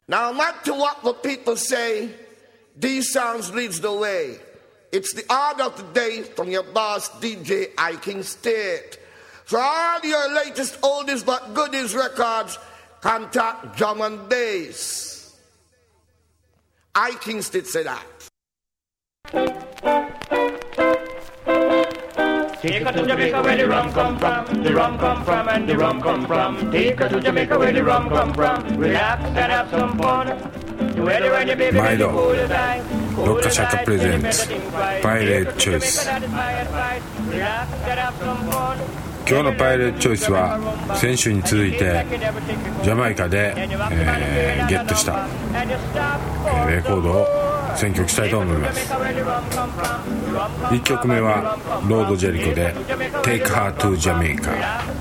Now, no matter what the people say, these songs leads the way. It's the order of the day from your boss, DJ I King State. For all your latest oldies but goodies records, contact Drum and Bass. I King State said that. Take her to Jamaica where the rum come from, the rum come from and the rum come from. Take her to Jamaica where the rum come from, relax and have some fun. The weather when the baby is cool as ice. ロッカシャカプレゼンツパイレーツチョイス。今日のパイレーツチョイスは先週に続いてジャマイカで、ゲットした、レコードを選曲したいと思います。1曲目はロード・ジェリコで Take Her to Jamaica。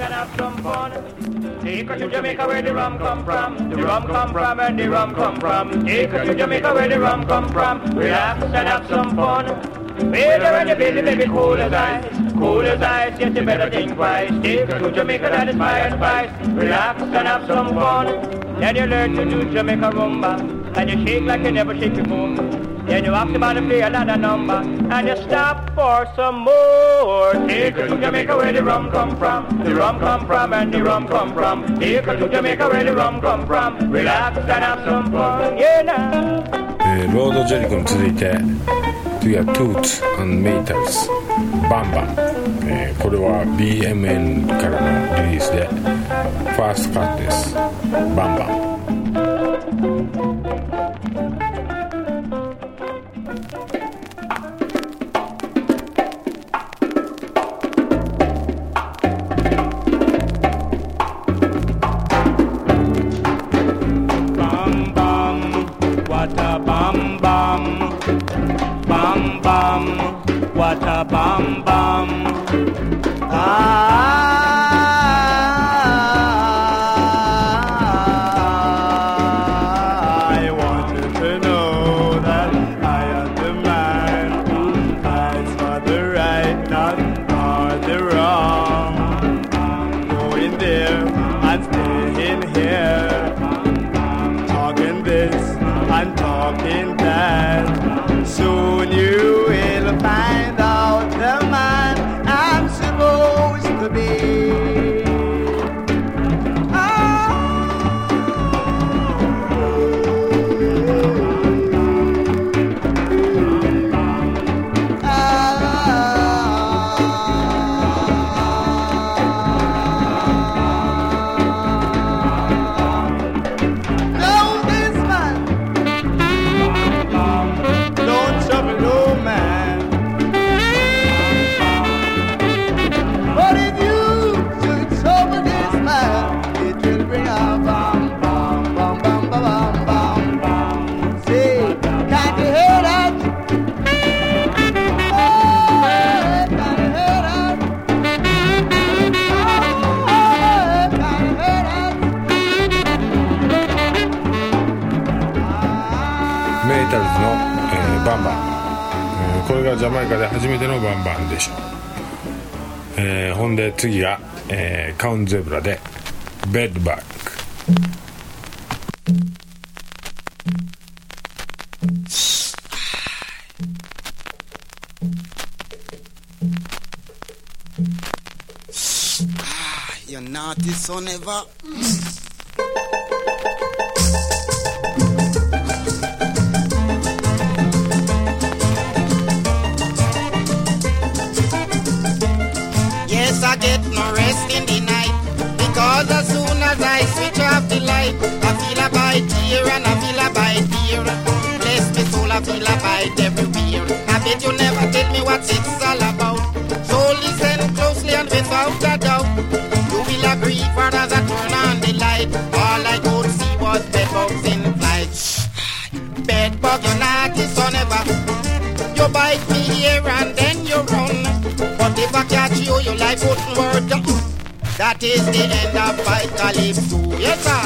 Take her to Jamaica where the rum come from, the rum come from and the rum come from. Take her to Jamaica where the rum come from, relax and have some fun. Weather when the baby cool as ice, yes you better think twice. Take her to Jamaica that is fire spice, relax and have some fun. Then you learn to do Jamaica rumba, and you shake like you never shake before. Then you ask about to play another number, and you stop for some more. Take her to Jamaica where the rum come from, the rum come from and the rum come from. Take her to Jamaica where the rum come from, relax and have some fun, yeah now. ロード・ジェリコに続いて次は Toots and Maytals バンバン、これは BMN からのリリースでファーストカットです。バンバン。 What a bam bam. I wanted to know that I am the man who fights for the right, not for the wrong. Going there and staying here, talking this and talking that. Soon you will find out the man I'm supposed to be. これがジャマイカで初めてのバンバンでしょう。ほんで次が、カウンゼブラでベッドバック。 You naughty son ever. I get no rest in the night, because as soon as I switch off the light, I feel a bite here and I feel a bite here. Bless me soul, I feel a bite everywhere. I bet you never tell me what it's all about. So listen closely and without a doubt, you will agree, for as I turn on the light, all I could see was bedbugs in flight. Bedbug, you naughty son ever. You bite me here and then you run. But if I catch you, you like wouldn't work. That is the end of fight Calypso. Yes, sir.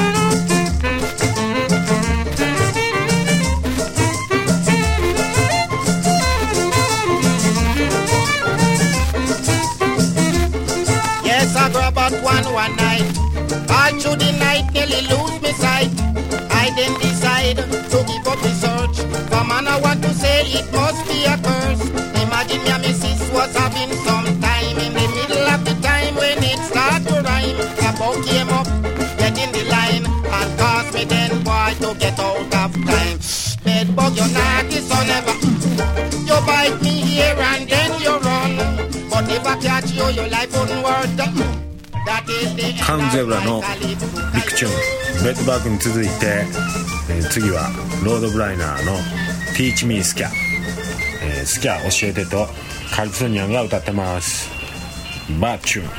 Yes, I grab at one night. All through the night, nearly lose my sight. I then decide dead. So give up the search. For man I want to say it must be a curse. Imagine your missus was having some time. In the middle of the time when it start to rhyme, a bug came up, get in the line, and cause me then boy to get out of time. Bed bug, you're naughty son ever. You bite me here and then you run. But if I catch you, your life wouldn't work. カンゼブラのビッグチューン、ベッドバーグに続いて、次はロードブライナーの Teach Me Ska、スキャ教えてとカリプソニアンが歌ってます。バーチューン。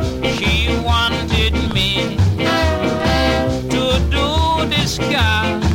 She wanted me to do the ska.